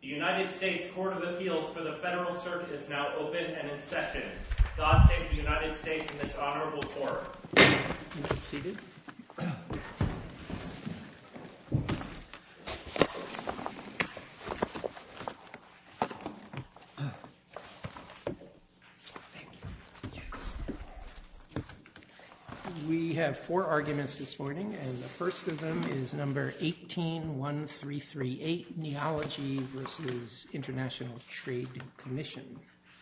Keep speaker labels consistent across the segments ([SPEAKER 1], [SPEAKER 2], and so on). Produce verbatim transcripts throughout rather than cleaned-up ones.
[SPEAKER 1] The United States Court of Appeals for the Federal Circuit is now open and in session. God save the United States and this honorable court.
[SPEAKER 2] You can be seated. We have four arguments this morning, and the first of them is number eighteen one three three eight, Neology versus International Trade Commission.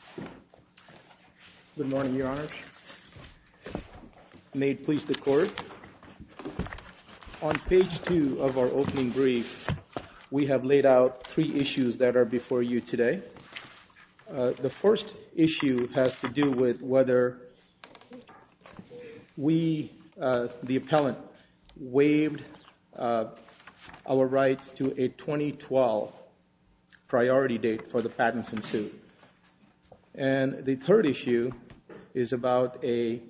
[SPEAKER 3] Good morning, Your Honors. May it please the Court. On page two of our opening brief, we have laid out three issues that are before you today. Uh, the first issue has to do with whether we, uh, the appellant, waived uh, our rights to a twenty twelve priority date for the patents in suit. And the third issue is about a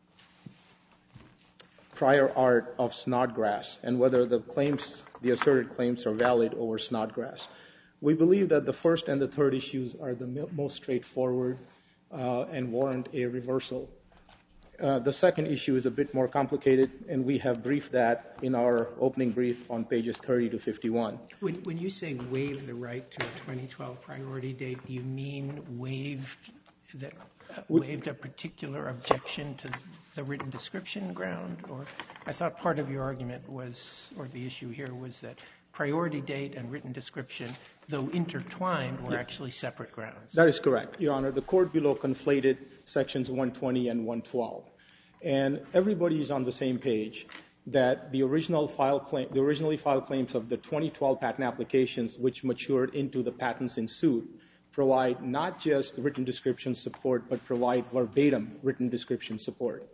[SPEAKER 3] prior art of Snodgrass and whether the claims, the asserted claims, are valid over Snodgrass. We believe that the first and the third issues are the most straightforward uh, and warrant a reversal. Uh, the second issue is a bit more complicated, and we have briefed that in our opening brief on pages thirty to fifty-one.
[SPEAKER 2] When, when you say waive the right to a twenty twelve priority date, do you mean waived, that, uh, waived a particular objection to the written description ground? Or I thought part of your argument was, or the issue here was that priority date and written description, though intertwined, were actually separate grounds.
[SPEAKER 3] That is correct, Your Honor. The court below conflated sections one twenty and one twelve. And everybody is on the same page that the original file claim, the originally filed claims of the twenty twelve patent applications, which matured into the patents in suit, provide not just written description support, but provide verbatim written description support.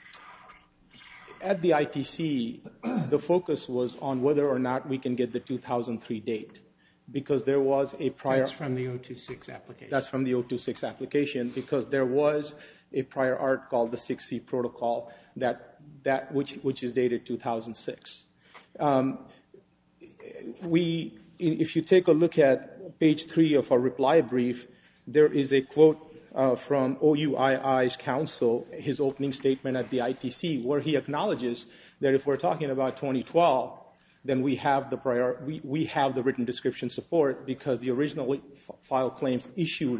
[SPEAKER 3] At the I T C, the focus was on whether or not we can get the two thousand three date, because there was a prior...
[SPEAKER 2] That's from the oh two six application.
[SPEAKER 3] That's from the oh two six application, because there was a prior art called the six C protocol, that, that which, which is dated two thousand six. Um, we, if you take a look at page three of our reply brief, there is a quote uh, from O U I I's counsel, his opening statement at the I T C, where he acknowledges that if we're talking about twenty twelve, then we have the prior, we, we have the written description support, because the original f- file claims issued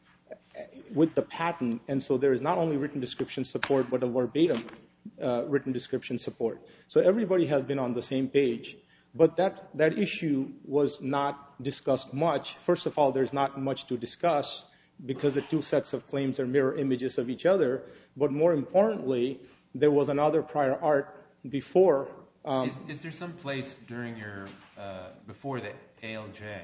[SPEAKER 3] with the patent, and so there is not only written description support, but a verbatim uh, written description support. So everybody has been on the same page, but that, that issue was not discussed much. First of all, there's not much to discuss, because the two sets of claims are mirror images of each other, but more importantly, there was another prior art before. Um,
[SPEAKER 4] is, is there some place during your, uh, before the A L J,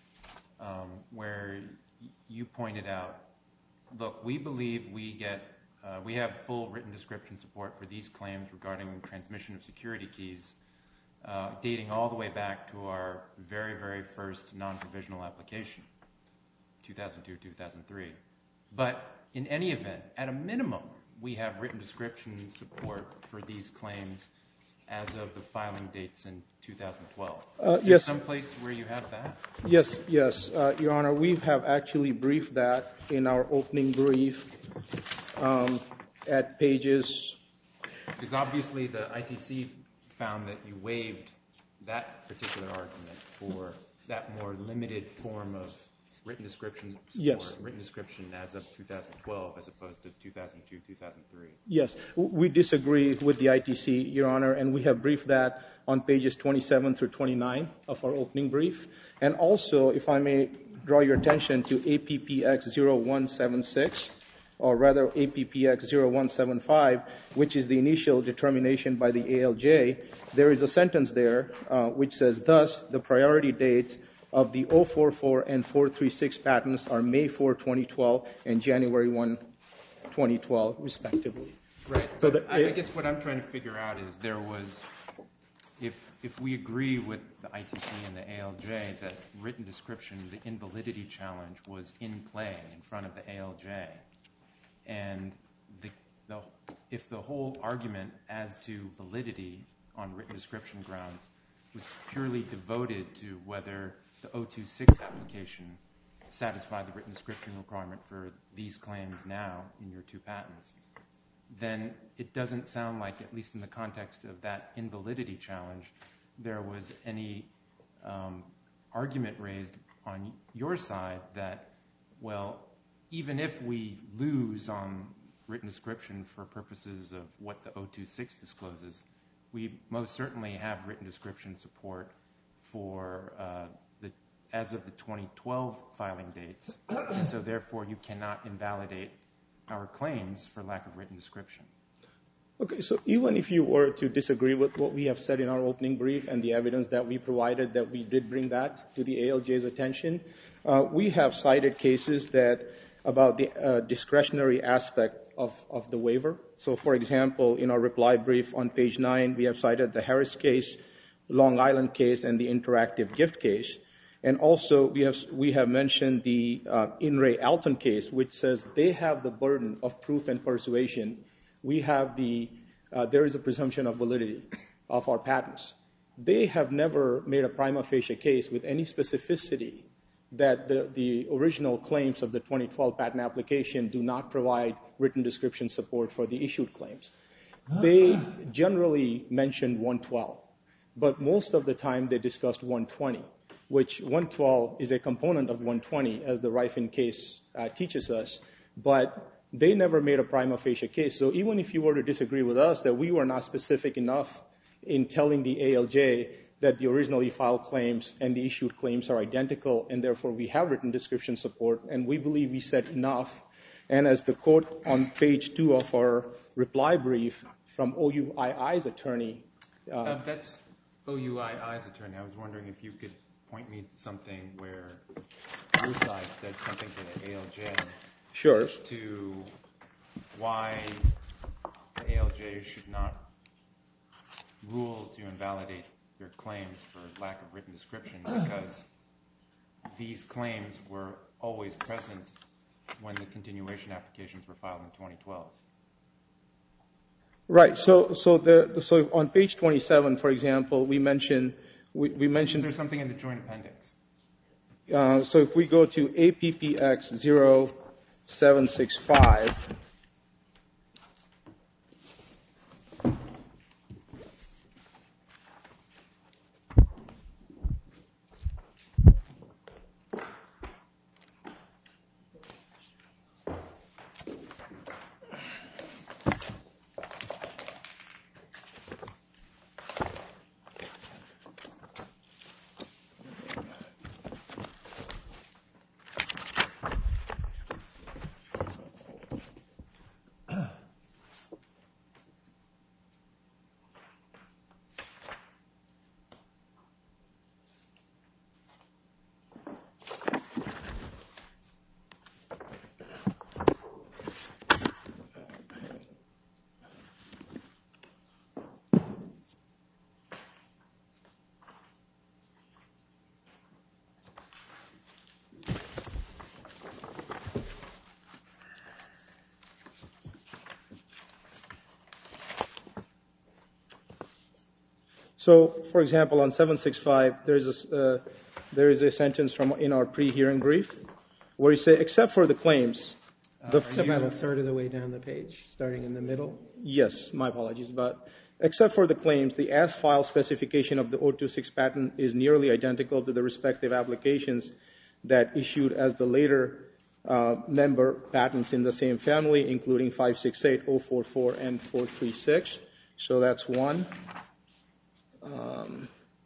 [SPEAKER 4] um, where you pointed out, look, we believe we get, uh, we have full written description support for these claims regarding transmission of security keys, uh, dating all the way back to our very, very first non-provisional application, two thousand two, two thousand three. But in any event, at a minimum, we have written description support for these claims as of the filing dates in two thousand twelve.
[SPEAKER 3] Uh,
[SPEAKER 4] Is there
[SPEAKER 3] yes.
[SPEAKER 4] some place where you have that?
[SPEAKER 3] Yes, yes, uh, Your Honor. We have actually briefed that in our opening brief um, at pages.
[SPEAKER 4] Because obviously the I T C found that you waived that particular argument for that more limited form of written description support,
[SPEAKER 3] Yes.
[SPEAKER 4] written description as of two thousand twelve as opposed to two thousand two, two thousand three.
[SPEAKER 3] Yes, we disagree with the I T C, Your Honor, and we have briefed that on pages twenty-seven through twenty-nine of our opening brief. And also, if I may draw your attention to A P P X zero one seven six, or rather A P P X zero one seven five, which is the initial determination by the A L J, there is a sentence there uh, which says, thus, the priority dates of the oh four four and four three six patents are May fourth, twenty twelve and January first, twenty twelve, respectively.
[SPEAKER 4] Right.
[SPEAKER 3] So
[SPEAKER 4] but
[SPEAKER 3] the,
[SPEAKER 4] I, I guess what I'm trying to figure out is there was, if if we agree with the I T C and the A L J that written description, the invalidity challenge was in play in front of the A L J, and the, the if the whole argument as to validity on written description grounds was purely devoted to whether the oh two six application satisfied the written description requirement for these claims now in your two patents, then it doesn't sound like, at least in the context of that invalidity challenge, there was any um, argument raised on your side that, well, even if we lose on written description for purposes of what the oh two six discloses, we most certainly have written description support for uh, the as of the twenty twelve filing dates, and so therefore you cannot invalidate our claims for lack of written description.
[SPEAKER 3] Okay, so even if you were to disagree with what we have said in our opening brief and the evidence that we provided that we did bring that to the A L J's attention, uh, we have cited cases that about the uh, discretionary aspect of, of the waiver. So, for example, in our reply brief on page nine, we have cited the Harris case, Long Island case, and the interactive gift case. And also, we have we have mentioned the uh, In re Alton case, which says they have the burden of proof and persuasion. We have the uh, there is a presumption of validity of our patents. They have never made a prima facie case with any specificity that the, the original claims of the twenty twelve patent application do not provide written description support for the issued claims. They generally mentioned one twelve, but most of the time they discussed one twenty, which one twelve is a component of one twenty, as the Rifen case uh, teaches us, but they never made a prima facie case. So even if you were to disagree with us that we were not specific enough in telling the A L J that the originally filed claims and the issued claims are identical, and therefore we have written description support, and we believe we said enough. And as the quote on page two of our reply brief from O U I I's attorney. Uh,
[SPEAKER 4] uh, that's O U I I's attorney. I was wondering if you could point me to something where your side said something to the A L J.
[SPEAKER 3] Sure.
[SPEAKER 4] To why the A L J should not rule to invalidate your claims for lack of written description, because these claims were always present when the continuation applications were filed in twenty twelve.
[SPEAKER 3] Right. So, so the so on page twenty-seven, for example, we mentioned we, we mentioned.
[SPEAKER 4] There's something in the joint appendix.
[SPEAKER 3] Uh, so if we go to A P P X zero seven six five. So, for example, on seven sixty-five, there is a, uh, there is a sentence from in our pre-hearing brief where you say, except for the claims.
[SPEAKER 2] Uh, it's about a third of the way down the page, starting in the middle.
[SPEAKER 3] Yes, my apologies. But except for the claims, the as-filed specification of the oh two six patent is nearly identical to the respective applications that issued as the later uh, member patents in the same family, including five sixty-eight, oh forty-four, and four thirty-six. So that's one. Um,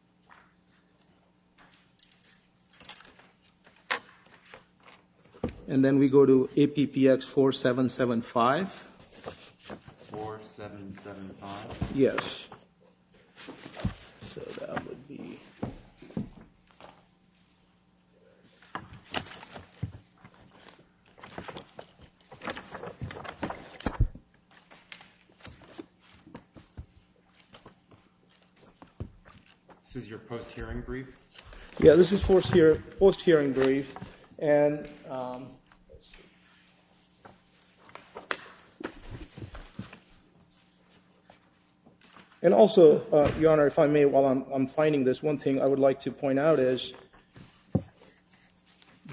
[SPEAKER 3] and then we go to A P P X four seven seven five.
[SPEAKER 4] four seven seven five?
[SPEAKER 3] Yes. So that would be...
[SPEAKER 4] This is your post-hearing brief?
[SPEAKER 3] Yeah, this is post-hear, post-hearing brief. And um, let's see. And also, uh, Your Honor, if I may, while I'm, I'm finding this, one thing I would like to point out is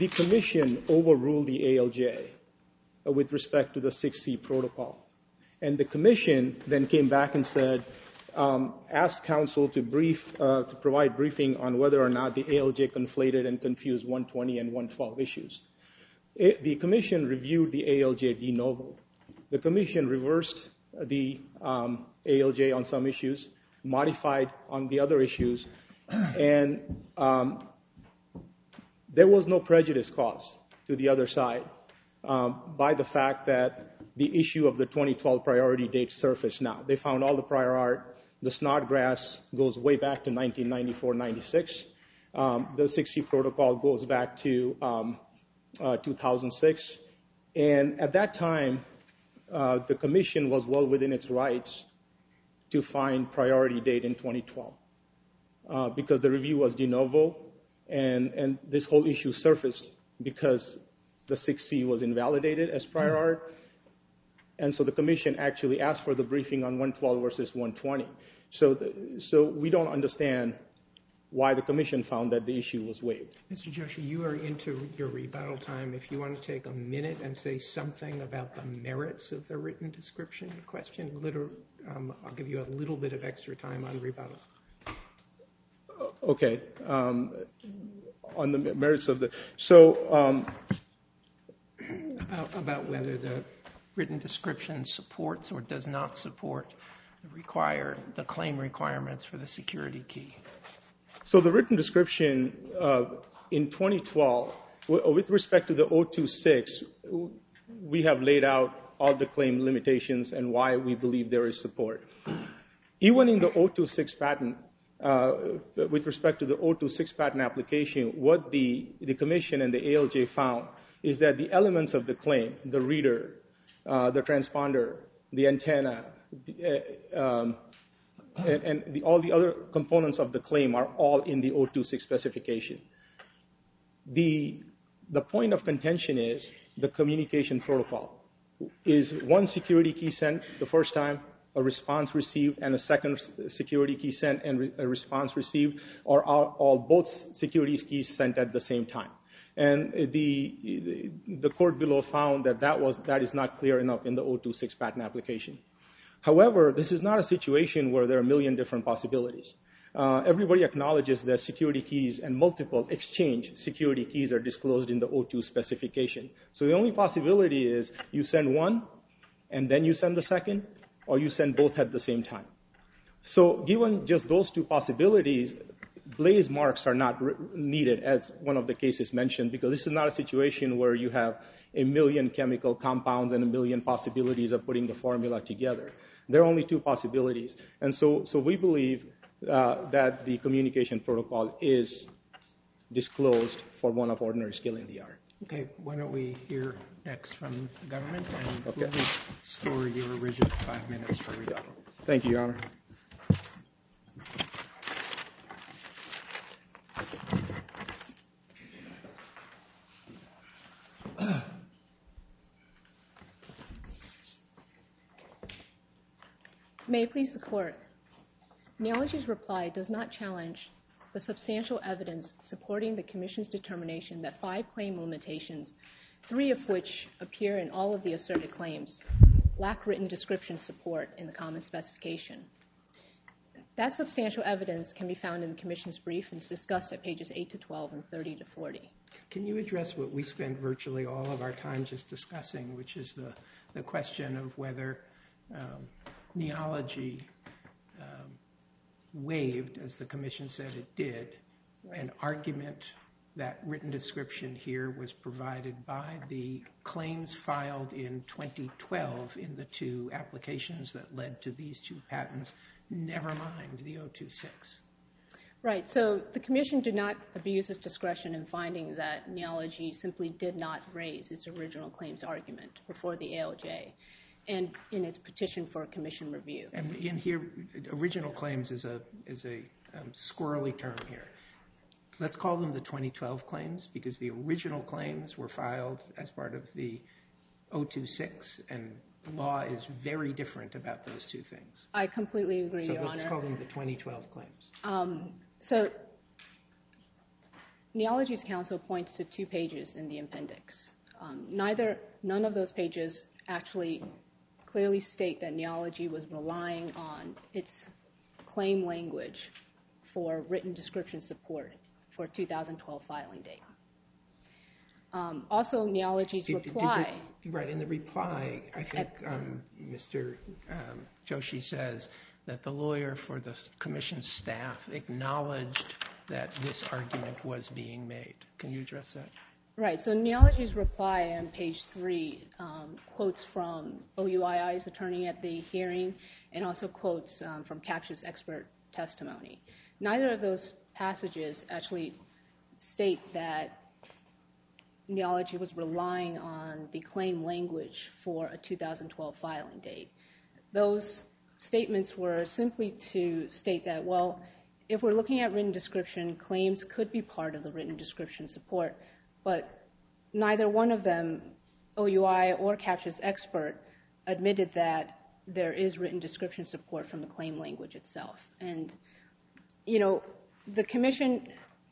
[SPEAKER 3] the commission overruled the A L J uh, with respect to the six C protocol. And the commission then came back and said, um, asked counsel to brief, uh, to provide briefing on whether or not the A L J conflated and confused one twenty and one twelve issues. It, the commission reviewed the A L J de novo. The commission reversed the um, A L J on some issues, modified on the other issues, and um, there was no prejudice caused to the other side um, by the fact that the issue of the twenty twelve priority date surfaced now. They found all the prior art. The Snodgrass goes way back to nineteen ninety-four ninety-six. Um, the six C protocol goes back to um, uh, two thousand six. And at that time, uh, the commission was well within its rights to find priority date in twenty twelve uh, because the review was de novo, and, and this whole issue surfaced because the six C was invalidated as prior art. And so the commission actually asked for the briefing on one twelve versus one twenty. So, the, so we don't understand why the commission found that the issue was waived.
[SPEAKER 2] Mister Joshi, you are into your rebuttal time. If you want to take a minute and say something about the merits of the written description question, little, um, I'll give you a little bit of extra time on rebuttal.
[SPEAKER 3] Okay. Um, on the merits of the... So... Um,
[SPEAKER 2] about, about whether the written description supports or does not support the require the claim requirements for the security key.
[SPEAKER 3] So the written description uh, in twenty twelve, w- with respect to the zero two six, we have laid out all the claim limitations and why we believe there is support. Even in the zero two six patent, uh, with respect to the zero two six patent application, what the, the commission and the A L J found is that the elements of the claim, the reader, uh, the transponder, the antenna, the, uh, um, and, and the, all the other components of the claim are all in the zero two six specification. The, the point of contention is the communication protocol. Is one security key sent the first time, a response received, and a second security key sent and re- a response received, or are all both security keys sent at the same time? And the, the court below found that that, was, that is not clear enough in the zero two six patent application. However, this is not a situation where there are a million different possibilities. Uh, everybody acknowledges that security keys and multiple exchange security keys are disclosed in the zero two specification. So the only possibility is you send one, and then you send the second, or you send both at the same time. So given just those two possibilities, blaze marks are not re- needed, as one of the cases mentioned, because this is not a situation where you have a million chemical compounds and a million possibilities of putting the formula together. There are only two possibilities. And so, so we believe uh, that the communication protocol is disclosed for one of ordinary skill in the art.
[SPEAKER 2] Okay, why don't we hear next from the government, and
[SPEAKER 3] Okay.
[SPEAKER 2] we'll restore your original five minutes for rebuttal.
[SPEAKER 3] Thank you, Your Honor.
[SPEAKER 5] May it please the Court. Neology's reply does not challenge the substantial evidence supporting the Commission's determination that five claim limitations, three of which appear in all of the asserted claims, lack written description support in the common specification. That substantial evidence can be found in the Commission's brief and is discussed at pages eight to twelve and thirty to forty.
[SPEAKER 2] Can you address what we spend virtually all of our time just discussing, which is the, the question of whether um, Neology um, waived, as the Commission said it did, an argument that written description here was provided by the claims filed in twenty twelve in the two applications that led to these two patents, never mind the zero two six.
[SPEAKER 5] Right. So the Commission did not abuse its discretion in finding that Neology simply did not raise its original claims argument before the A L J and in its petition for Commission review.
[SPEAKER 2] And in here, original claims is a is a um, squirrely term here. Let's call them the twenty twelve claims, because the original claims were filed as part of the zero two six, and the law is very different about those two things.
[SPEAKER 5] I completely agree,
[SPEAKER 2] so
[SPEAKER 5] Your
[SPEAKER 2] let's
[SPEAKER 5] Honor.
[SPEAKER 2] call them the twenty twelve claims.
[SPEAKER 5] Um, so Neology's counsel points to two pages in the appendix. Um, neither, none of those pages actually clearly state that Neology was relying on its claim language for written description support for two thousand twelve filing date. Um, also, Neology's
[SPEAKER 2] Did- did
[SPEAKER 5] reply...
[SPEAKER 2] you- Right, in the reply, I think um, Mister Um, Joshi says that the lawyer for the commission staff acknowledged that this argument was being made. Can you address that?
[SPEAKER 5] Right, so Neology's reply on page three um, quotes from O U I I's attorney at the hearing and also quotes um, from Captcha's expert testimony. Neither of those passages actually state that Neology was relying on the claim language for a two thousand twelve filing date. Those statements were simply to state that, well, if we're looking at written description, claims could be part of the written description support, but neither one of them, O U I or Captcha's expert, admitted that there is written description support from the claim language itself. And, you know, the commission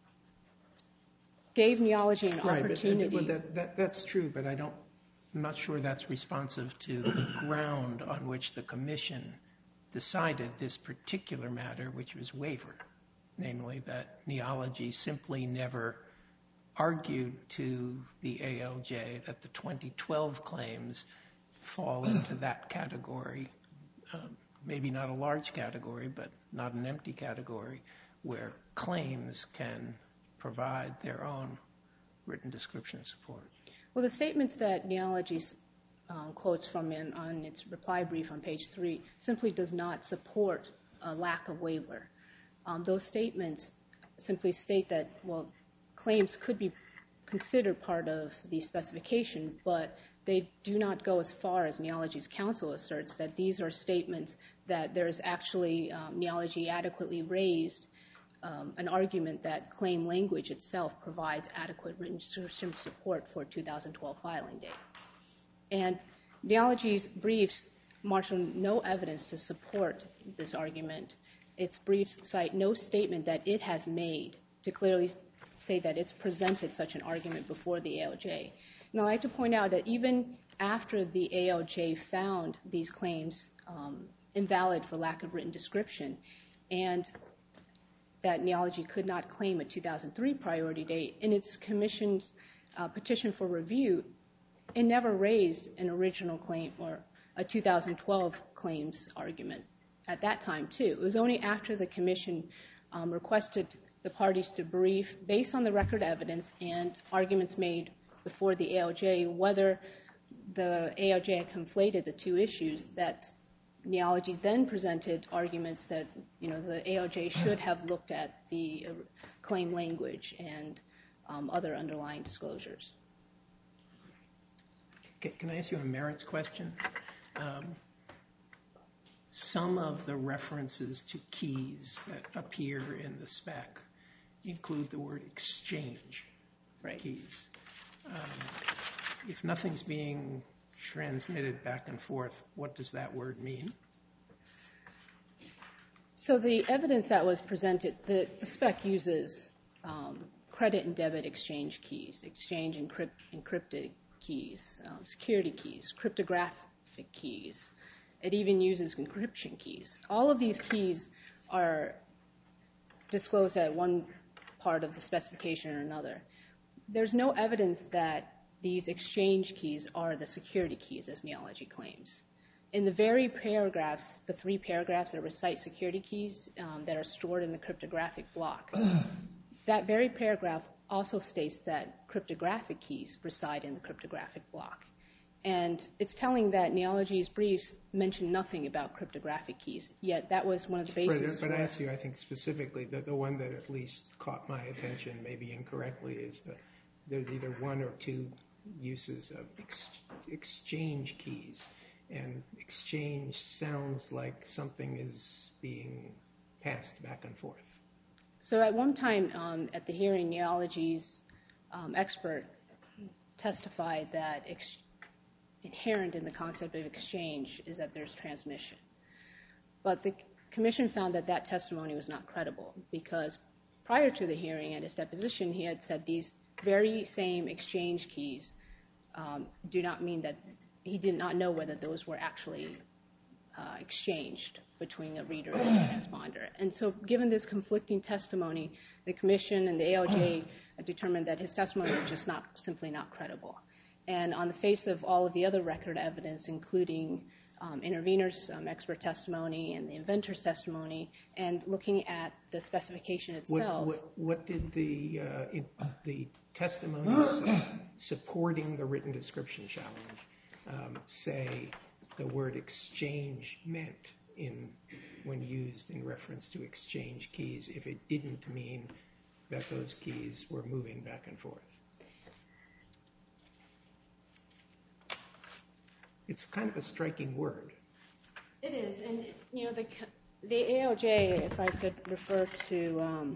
[SPEAKER 5] gave Neology an
[SPEAKER 2] Right, but,
[SPEAKER 5] opportunity.
[SPEAKER 2] well, that, that, that's true, but I don't, I'm not sure that's responsive to the ground on which the commission decided this particular matter, which was waiver, namely that Neology simply never argued to the A L J that the twenty twelve claims fall into that category, um, maybe not a large category, but not an empty category, where claims can provide their own written description support.
[SPEAKER 5] Well, the statements that Neology um, quotes from in, on its reply brief on page three simply does not support a lack of waiver. Um, those statements simply state that, well, claims could be considered part of the specification, but they do not go as far as Neology's counsel asserts that these are statements that there is actually um, Neology adequately raised um, an argument that claim language itself provides adequate written description support for two thousand twelve filing date. And Neology's briefs marshal no evidence to support this argument. Its briefs cite no statement that it has made to clearly say that it's presented such an argument before the A L J. And I'd like to point out that even after the A L J found these claims um, invalid for lack of written description, and that Neology could not claim a two thousand three priority date, in its commission's uh, petition for review, it never raised an original claim or a two thousand twelve claims argument at that time, too. It was only after the commission um, requested the parties to brief, based on the record evidence and arguments made before the A L J, whether the A L J had conflated the two issues, that Neology then presented arguments that, you know, the A L J should have looked at the uh, claim language and um, other underlying disclosures.
[SPEAKER 2] Okay, can I ask you a merits question? Um, some of the references to keys that appear in the spec include the word exchange
[SPEAKER 5] Right.
[SPEAKER 2] keys. Um, if nothing's being transmitted back and forth, what does that word mean?
[SPEAKER 5] So the evidence that was presented, the, the spec uses um, credit and debit exchange keys, exchange encrypt, encrypted keys, um, security keys, cryptographic keys. It even uses encryption keys. All of these keys are disclosed at one part of the specification or another. There's no evidence that these exchange keys are the security keys, as Neology claims. In the very paragraphs, the three paragraphs that recite security keys um, that are stored in the cryptographic block, that very paragraph also states that cryptographic keys reside in the cryptographic block. And it's telling that Neology's briefs mention nothing about cryptographic keys, yet that was one of the bases.
[SPEAKER 2] But, but I ask you, I think specifically, that the one that at least caught my attention, maybe incorrectly, is that there's either one or two uses of ex exchange keys. And exchange sounds like something is being passed back and forth.
[SPEAKER 5] So at one time um, at the hearing, Neology's um, expert testified that ex inherent in the concept of exchange is that there's transmission. But the commission found that that testimony was not credible because prior to the hearing at his deposition, he had said these very same exchange keys um, do not mean that he did not know whether those were actually uh, exchanged between a reader and a transponder. And so given this conflicting testimony, the Commission and the A L J determined that his testimony was just not simply not credible. And on the face of all of the other record evidence, including um, interveners' um, expert testimony and the inventor's testimony, and looking at the specification itself.
[SPEAKER 2] What, what, what did the, uh, in, the testimonies uh, supporting the written description challenge um, say the word exchange meant in when used in reference to exchange keys if it didn't mean that those keys were moving back and forth? It's kind of a striking word.
[SPEAKER 5] It is, and you know the the A L J, if I could refer to um,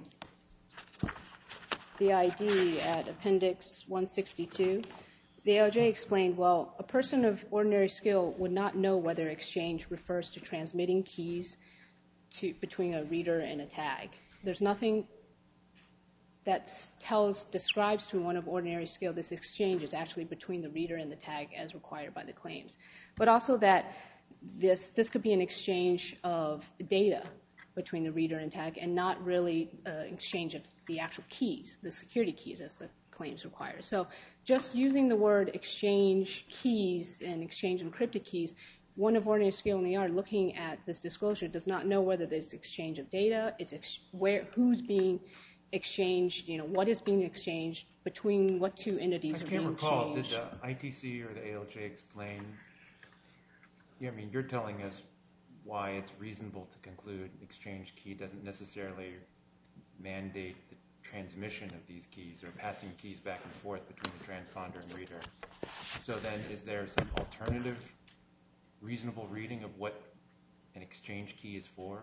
[SPEAKER 5] the I D at Appendix one sixty-two, the A L J explained, well, a person of ordinary skill would not know whether exchange refers to transmitting keys to between a reader and a tag. There's nothing that tells, describes to one of ordinary skill this exchange is actually between the reader and the tag as required by the claims. But also that this, this could be an exchange of data between the reader and tag and not really an exchange of the actual keys, the security keys as the claims require. So just using the word exchange keys and exchange encrypted keys, one of ordinary skill in the art looking at this disclosure does not know whether this exchange of data, it's ex where, who's being exchanged, you know, what is being exchanged between what two entities are being
[SPEAKER 4] I can't recall,
[SPEAKER 5] changed.
[SPEAKER 4] did the I T C or the A L J explain, yeah, I mean, you're telling us why it's reasonable to conclude exchange key doesn't necessarily mandate the transmission of these keys or passing keys back and forth between the transponder and reader. So then is there some alternative reasonable reading of what an exchange key is for?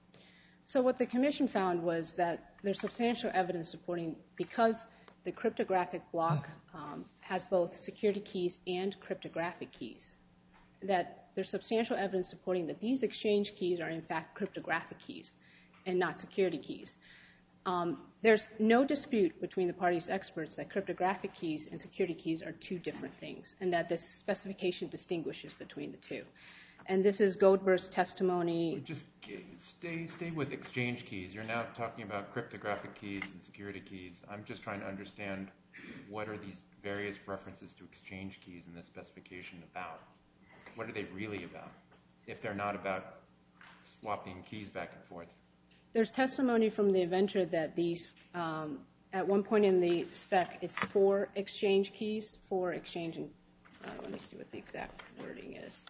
[SPEAKER 5] So what the Commission found was that there's substantial evidence supporting, because the cryptographic block um, has both security keys and cryptographic keys, that there's substantial evidence supporting that these exchange keys are in fact cryptographic keys and not security keys. Um, there's no dispute between the parties' experts that cryptographic keys and security keys are two different things, and that this specification distinguishes between the two. And this is Goldberg's testimony.
[SPEAKER 4] Just stay, stay with exchange keys. You're now talking about cryptographic keys and security keys. I'm just trying to understand what are these various references to exchange keys in this specification about? What are they really about, if they're not about swapping keys back and forth?
[SPEAKER 5] There's testimony from the inventor that these, um, at one point in the spec, it's four exchange keys, four exchange, and uh, let me see what the exact wording is.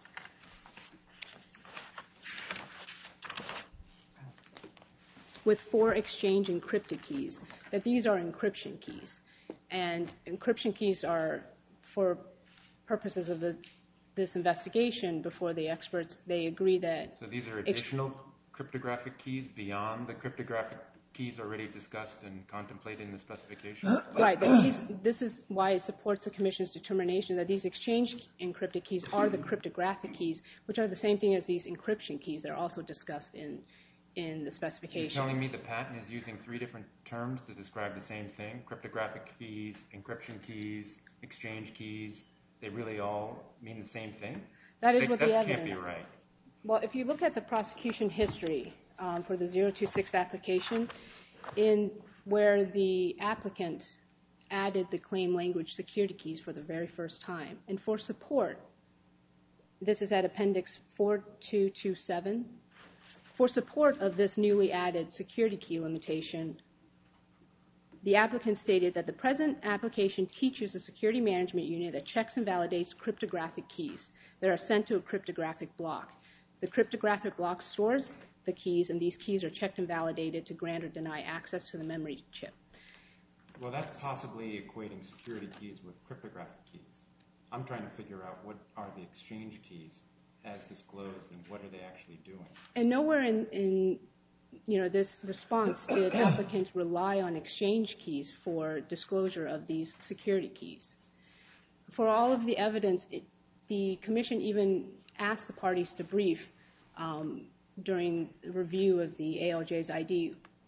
[SPEAKER 5] With four exchange encrypted keys, that these are encryption keys. And encryption keys are, for purposes of the, this investigation before the experts, they agree that...
[SPEAKER 4] So these are additional cryptographic keys beyond the cryptographic keys already discussed and contemplated in the specification?
[SPEAKER 5] Right. That these, this is why it supports the Commission's determination that these exchange encrypted keys are the cryptographic keys, which are the same thing as these encryption keys that are also discussed in in the specification.
[SPEAKER 4] You're telling me the patent is using three different terms to describe the same thing? Cryptographic keys, encryption keys, exchange keys, they really all mean the same thing?
[SPEAKER 5] That is
[SPEAKER 4] they,
[SPEAKER 5] what the
[SPEAKER 4] that
[SPEAKER 5] evidence...
[SPEAKER 4] can't be right.
[SPEAKER 5] Well, if you look at the prosecution history um, for the zero two six application, in where the applicant added the claim language security keys for the very first time, and for support, this is at Appendix four two two seven, for support of this newly added security key limitation, the applicant stated that the present application teaches a security management unit that checks and validates cryptographic keys that are sent to a cryptographic block. The cryptographic block stores the keys, and these keys are checked and validated to grant or deny access to the memory chip.
[SPEAKER 4] Well, that's possibly equating security keys with cryptographic keys. I'm trying to figure out what are the exchange keys as disclosed and what are they actually doing.
[SPEAKER 5] And nowhere in, in you know, this response did applicants rely on exchange keys for disclosure of these security keys. For all of the evidence, it, the Commission even asked the parties to brief um, during the review of the A L J's I D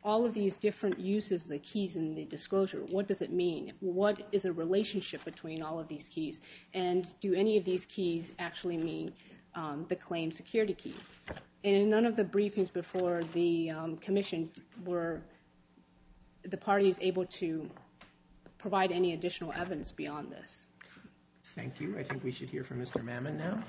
[SPEAKER 5] all of these different uses of the keys in the disclosure, what does it mean? What is a relationship between all of these keys? And do any of these keys actually mean um, the claimed security key? And in none of the briefings before the um, commission were the parties able to provide any additional evidence beyond this.
[SPEAKER 2] Thank you. I think we should hear from Mister Mammon now.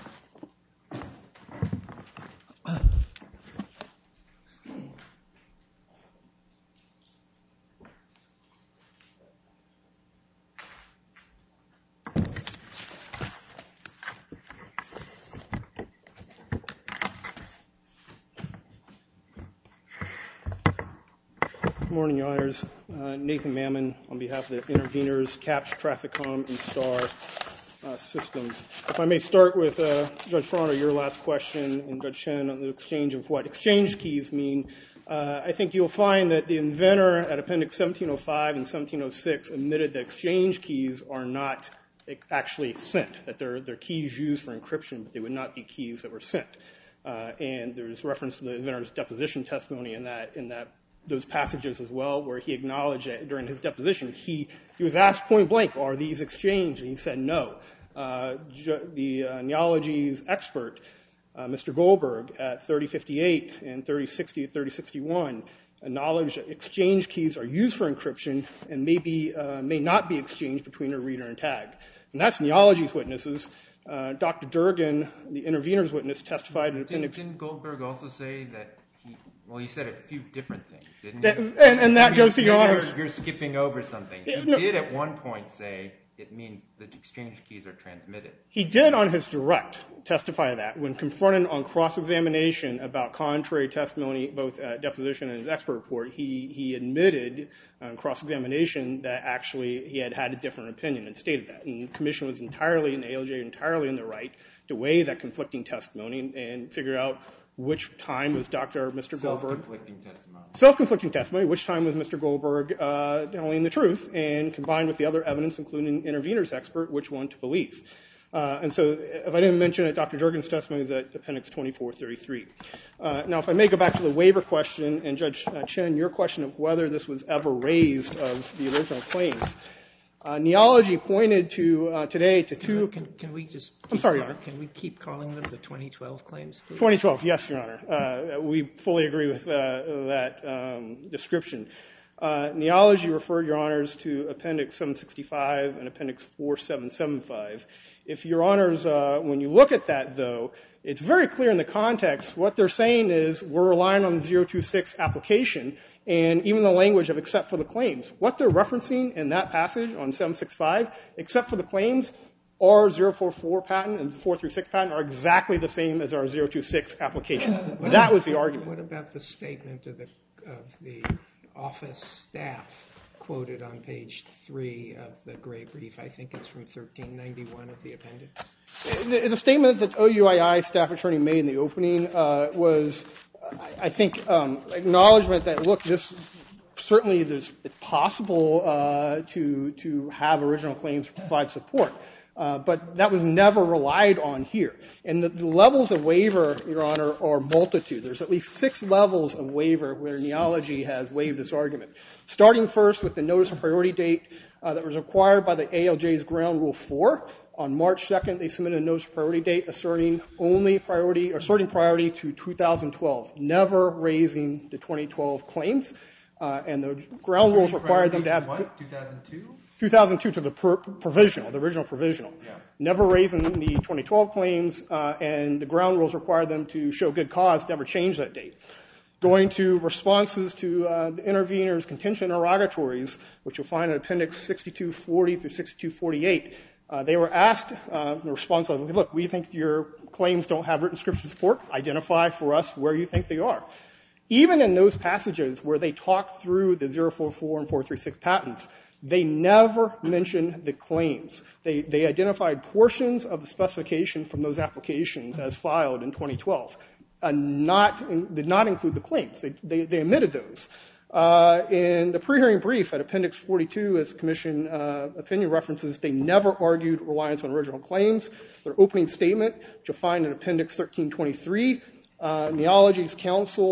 [SPEAKER 6] Good morning, Your Honors. Uh, Nathan Mammon on behalf of the interveners, CAPS, Trafficom, and STAR uh, Systems. If I may start with uh, Judge Toronto, your last question, and Judge Chen on the exchange of what exchange keys mean. Uh, I think you'll find that the inventor at Appendix seventeen oh five and seventeen oh six admitted that exchange keys are not actually sent, that they're, they're keys used for encryption, but they would not be keys that were sent. Uh, and there's reference to the inventor's deposition testimony in that, in that those passages as well, where he acknowledged that during his deposition, he, he was asked point blank, are these exchanged? And he said no. Uh, ju- the uh, Neology's expert, uh, Mister Goldberg, at thirty fifty-eight and thirty sixty to thirty sixty-one, acknowledged that exchange keys are used for encryption and may, be, uh, may not be exchanged between a reader and tag. And that's Neology's witnesses. Uh, Doctor Durgan, the intervener's witness, testified in appendix.
[SPEAKER 4] Didn't, didn't Goldberg also say that he, well, he said a few different things, didn't he?
[SPEAKER 6] That, and, and that
[SPEAKER 4] I mean,
[SPEAKER 6] goes to Your
[SPEAKER 4] maybe
[SPEAKER 6] Honors.
[SPEAKER 4] You're, you're skipping over something. He
[SPEAKER 6] No.
[SPEAKER 4] did at one point say it means that exchange keys are transmitted.
[SPEAKER 6] He did on his direct testify that when confronted on cross-examination about contrary testimony, both at deposition and his expert report, he, he admitted on cross-examination that actually he had had a different opinion and stated that. And the commission was entirely, and the A L J entirely in the right to weigh that conflicting testimony and, and figure out which time was Doctor Mister Goldberg.
[SPEAKER 4] Self-conflicting testimony.
[SPEAKER 6] Self-conflicting testimony, which time was Mister Goldberg uh, telling the truth, and combined with the other evidence, including intervener's expert, which one to believe. Uh, and so if I didn't mention it, Doctor Durgan's testimony is at Appendix twenty-four thirty-three. Uh, now, if I may go back to the waiver question, and Judge uh, Chen, your question of whether this was ever raised of the original claims, uh, Neology pointed to uh, today to two.
[SPEAKER 2] Can, can we just?
[SPEAKER 6] I'm sorry, Your Honor.
[SPEAKER 2] Can we keep calling them the twenty twelve claims, please?
[SPEAKER 6] twenty twelve, yes, Your Honor. Uh, we fully agree with uh, that um, description. Uh, Neology referred, Your Honors, to Appendix seven sixty-five and Appendix forty-seven seventy-five. If Your Honors, uh, when you look at that, though, it's very clear in the context. What they're saying is we're relying on the zero two six application and even the language of except for the claims. What they're referencing in that passage on seven sixty-five, except for the claims, our zero four four patent and four three six patent are exactly the same as our zero two six application. That was the argument.
[SPEAKER 2] What about the statement of the, of the office staff quoted on page three of the gray brief? I think it's from thirteen ninety-one of the appendix.
[SPEAKER 6] The, the statement that O U I I staff attorney made in the opening uh, was, I, I think, um, acknowledgement that, look, this certainly there's, it's possible uh, to to have original claims provide support. Uh, but that was never relied on here. And the, the levels of waiver, Your Honor, are multitude. There's at least six levels of waiver where Neology has waived this argument. Starting first with the notice of priority date uh, that was required by the A L J's ground rule four. On March second, they submitted a notice of priority date asserting only priority, asserting priority to two thousand twelve, never raising the twenty twelve claims. Uh, and the ground rules required them to have
[SPEAKER 4] what? two thousand two?
[SPEAKER 6] two thousand two to the per- provisional, the original provisional.
[SPEAKER 4] Yeah.
[SPEAKER 6] Never raising the twenty twelve claims, uh, and the ground rules required them to show good cause, never change that date. Going to responses to uh, the intervener's contention interrogatories, which you'll find in Appendix sixty-two forty through sixty-two forty-eight, uh, they were asked uh, in response of, look, we think your claims don't have written scripture support. Identify for us where you think they are. Even in those passages where they talk through the zero four four and four three six patents, they never mentioned the claims. They, they identified portions of the specification from those applications as filed in twenty twelve, and not in, did not include the claims. They, they, they omitted those. Uh, in the pre-hearing brief at Appendix forty-two, as Commission uh, opinion references, they never argued reliance on original claims. Their opening statement, which you'll find in Appendix thirteen twenty-three, uh, Neology's counsel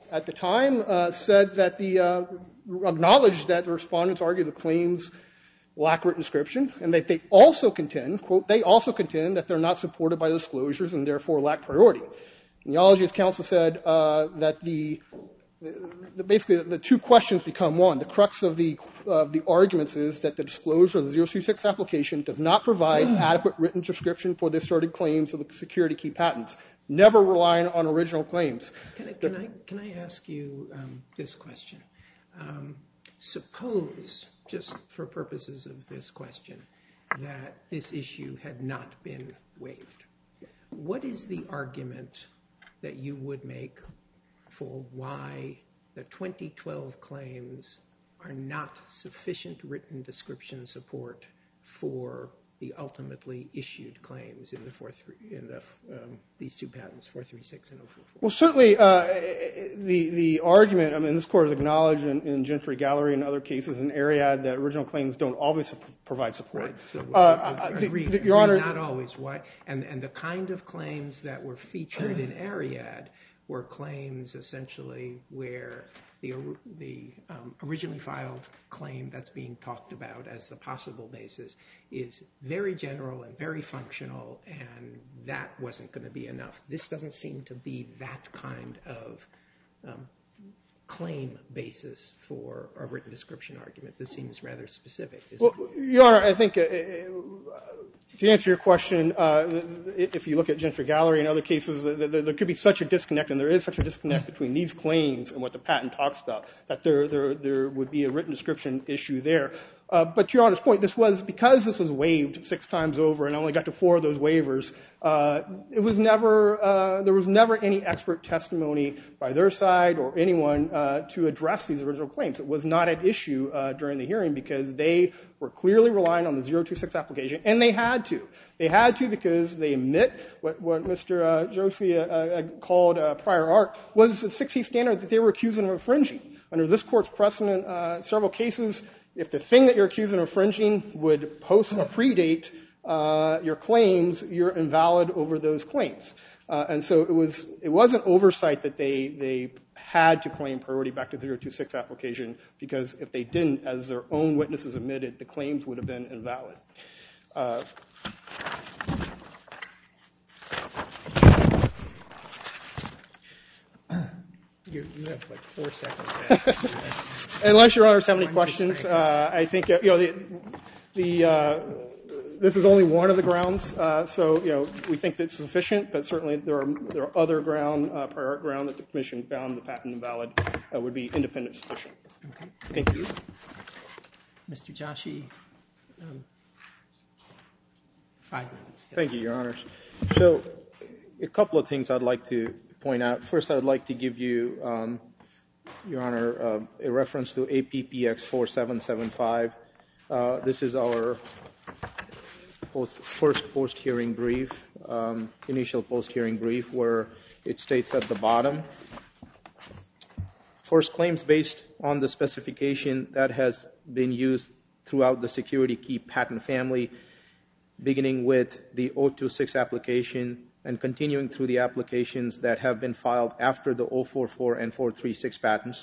[SPEAKER 6] at the time uh, said that the uh, acknowledged that the respondents argue the claims lack written description, and that they also contend, quote, they also contend that they're not supported by disclosures and therefore lack priority. Neology's counsel said uh, that the, the basically the two questions become one. The crux of the uh, the arguments is that the disclosure of the zero two six application does not provide adequate written description for the asserted claims of the security key patents, never relying on original claims.
[SPEAKER 2] Can I, can I, can I ask you um, this question? Um, suppose, just for purposes of this question, that this issue had not been waived. What is the argument that you would make for why the twenty twelve claims are not sufficient written description support for the ultimately issued claims in the four three in the um, these two patents, four three six and oh four four?
[SPEAKER 6] Well, certainly uh, the the argument. I mean, this court has acknowledged in, in Gentry Gallery and other cases in Ariad that original claims don't always provide support.
[SPEAKER 2] Right. So,
[SPEAKER 6] uh,
[SPEAKER 2] agree,
[SPEAKER 6] the, the,
[SPEAKER 2] agree,
[SPEAKER 6] Your Honor,
[SPEAKER 2] not always. Why? And and the kind of claims that were featured in Ariad were claims essentially where the the um, originally filed claim that's being talked about as the possible basis is very general and very functional, and that wasn't going to be enough. This doesn't seem to be that kind of um, claim basis for a written description argument. This seems rather specific. Isn't
[SPEAKER 6] well,
[SPEAKER 2] it?
[SPEAKER 6] Your Honor, I think uh, to answer your question, uh, if you look at Gentry Gallery and other cases, there could be such a disconnect, and there is such a disconnect between these claims and what the patent talks about, that there there, there would be a written description issue there. Uh, but to Your Honor's point, this was, because this was waived six times over and I only got to four of those waivers, uh, it was never, uh, there was never any expert testimony by their side or anyone uh, to address these original claims. It was not at issue uh, during the hearing because they were clearly relying on the zero two six application, and they had to. They had to because they admit what, what Mister Uh, Joshi uh, uh, called uh, prior art was a six C standard that they were accusing of infringing. Under this Court's precedent, uh, several cases, if the thing that you're accusing of infringing would post or predate uh, your claims, you're invalid over those claims. Uh, and so it was it wasn't oversight that they they had to claim priority back to the zero two six application, because if they didn't, as their own witnesses admitted, the claims would have been invalid. Uh,
[SPEAKER 2] You, you have like four seconds.
[SPEAKER 6] Unless Your Honors have any questions, uh, I think uh, you know the, the uh, this is only one of the grounds, uh, so you know we think that's sufficient. But certainly there are there are other ground, uh, prior art ground that the Commission found the patent invalid uh, would be independent sufficient.
[SPEAKER 2] Okay.
[SPEAKER 6] Thank you,
[SPEAKER 2] Mister Joshi. Um, five minutes. Yes.
[SPEAKER 3] Thank you, Your Honors. So a couple of things I'd like to point out. First, I would like to give you, um, Your Honor, uh, a reference to A P P X four seven seven five. Uh, this is our post, first post-hearing brief, um, initial post-hearing brief, where it states at the bottom, first claims based on the specification that has been used throughout the security key patent family, beginning with the zero two six application and continuing through the applications that have been filed after the zero four four and four three six patents,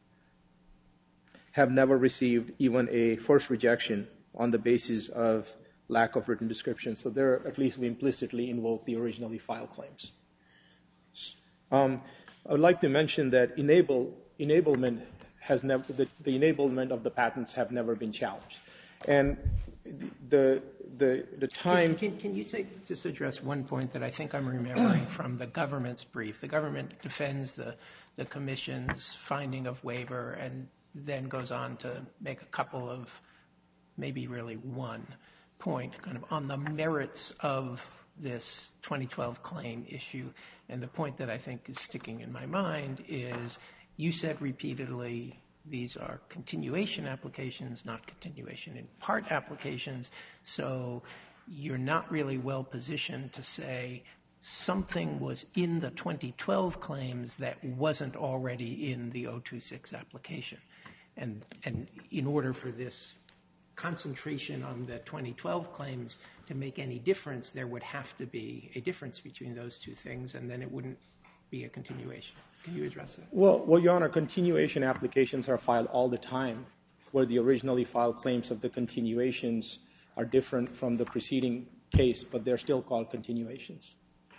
[SPEAKER 3] have never received even a first rejection on the basis of lack of written description. So there, at least we implicitly invoke the originally filed claims. Um, I would like to mention that enable, enablement has never, the, the enablement of the patents have never been challenged. And the the the time.
[SPEAKER 2] Can, can, can you say, just address one point that I think I'm remembering from the government's brief? The government defends the the Commission's finding of waiver and then goes on to make a couple of, maybe really one point, kind of on the merits of this twenty twelve claim issue. And the point that I think is sticking in my mind is you said repeatedly these are continuation applications, not continuation in part applications. So you're not really well positioned to say something was in the twenty twelve claims that wasn't already in the zero two six application. And, and in order for this concentration on the twenty twelve claims to make any difference, there would have to be a difference between those two things, and then it wouldn't be a continuation. Can you address that?
[SPEAKER 3] Well, well, Your Honor, continuation applications are filed all the time, where the originally filed claims of the continuations are different from the preceding case, but they're still called continuations.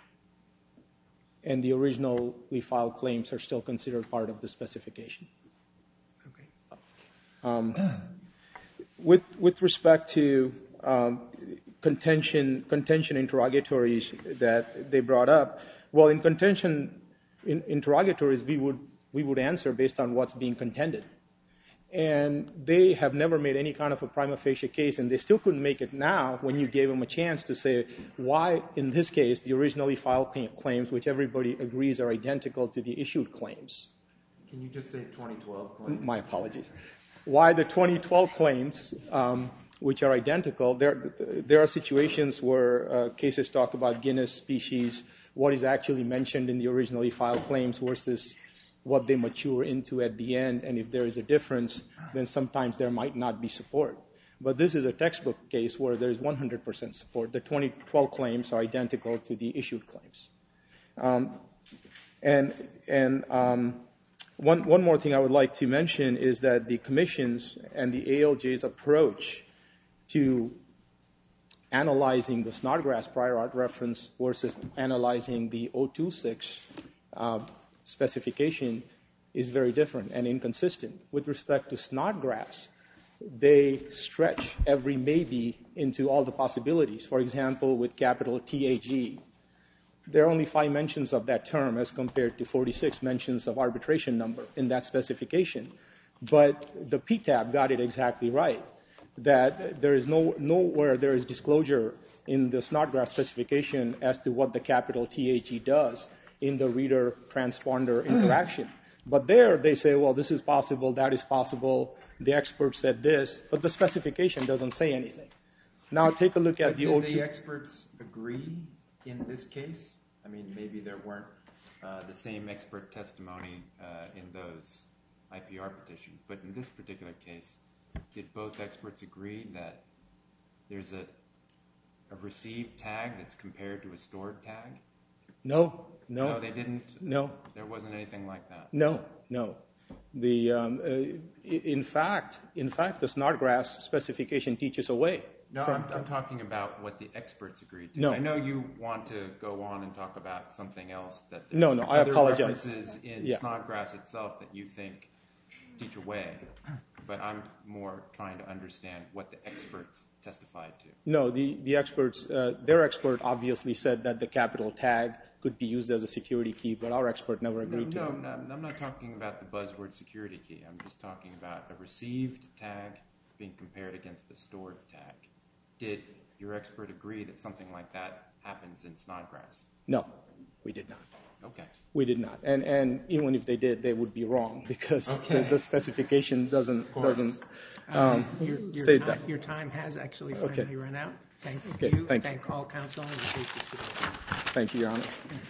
[SPEAKER 3] And the originally filed claims are still considered part of the specification.
[SPEAKER 2] Okay.
[SPEAKER 3] Um, with with respect to um, contention contention interrogatories that they brought up, well, in contention in, interrogatories, we would we would answer based on what's being contended. And they have never made any kind of a prima facie case, and they still couldn't make it now when you gave them a chance to say why, in this case, the originally filed claims, which everybody agrees are identical to the issued claims.
[SPEAKER 7] Can you just say twenty twelve claims?
[SPEAKER 3] My apologies. Why the twenty twelve claims, um, which are identical, there, there are situations where uh, cases talk about Guinness species, what is actually mentioned in the originally filed claims versus what they mature into at the end, and if there is a difference, then sometimes there might not be support. But this is a textbook case where there is one hundred percent support. The twenty twelve claims are identical to the issued claims. Um, and and um, one, one more thing I would like to mention is that the commission's and the A L J's approach to analyzing the Snodgrass prior art reference versus analyzing the oh two six uh, specification is very different and inconsistent. With respect to Snodgrass, they stretch every maybe into all the possibilities. For example, with capital T A G, there are only five mentions of that term as compared to forty-six mentions of arbitration number in that specification. But the P T A B got it exactly right, that there is no nowhere there is disclosure in the Snodgrass specification as to what the capital T A G does in the reader-transponder interaction. But there they say, well, this is possible, that is possible, the expert said this, but the specification doesn't say anything. Now take a look at
[SPEAKER 7] but
[SPEAKER 3] the
[SPEAKER 7] did
[SPEAKER 3] O two.
[SPEAKER 7] the experts agree in this case? I mean, maybe there weren't
[SPEAKER 4] uh, the same expert testimony uh, in those I P R petitions, but in this particular case, did both experts agree that there's a, a received tag that's compared to a stored tag?
[SPEAKER 3] No, no.
[SPEAKER 4] No, they didn't?
[SPEAKER 3] No.
[SPEAKER 4] There wasn't anything like that?
[SPEAKER 3] No, no. The, um, uh, in fact, in fact, the Snodgrass specification teaches away.
[SPEAKER 4] No,
[SPEAKER 3] from,
[SPEAKER 4] I'm, I'm talking about what the experts agreed to.
[SPEAKER 3] No.
[SPEAKER 4] I know you want to go on and talk about something else that there's
[SPEAKER 3] No, no, I
[SPEAKER 4] other
[SPEAKER 3] apologize.
[SPEAKER 4] references in
[SPEAKER 3] Yeah.
[SPEAKER 4] Snodgrass itself that you think teach away, but I'm more trying to understand what the experts testified to.
[SPEAKER 3] No, the, the experts, uh, their expert obviously said that the capital tag could be used as a security key, but our expert never agreed
[SPEAKER 4] no,
[SPEAKER 3] to
[SPEAKER 4] no,
[SPEAKER 3] it.
[SPEAKER 4] No, I'm not talking about the buzzword security key. I'm just talking about a received tag being compared against the stored tag. Did your expert agree that something like that happens in Snodgrass?
[SPEAKER 3] No, we did not.
[SPEAKER 4] Okay.
[SPEAKER 3] We did not. And, and even if they did, they would be wrong because
[SPEAKER 4] Okay.
[SPEAKER 3] the, the specification doesn't, doesn't
[SPEAKER 2] Um,
[SPEAKER 3] um,
[SPEAKER 2] your, your,
[SPEAKER 3] state
[SPEAKER 2] time,
[SPEAKER 3] that.
[SPEAKER 2] your time has actually finally
[SPEAKER 3] Okay.
[SPEAKER 2] run out. Thank
[SPEAKER 3] Okay,
[SPEAKER 2] you.
[SPEAKER 3] thank you.
[SPEAKER 2] Thank all counsel and the case is submitted.
[SPEAKER 3] Thank you, Your Honor.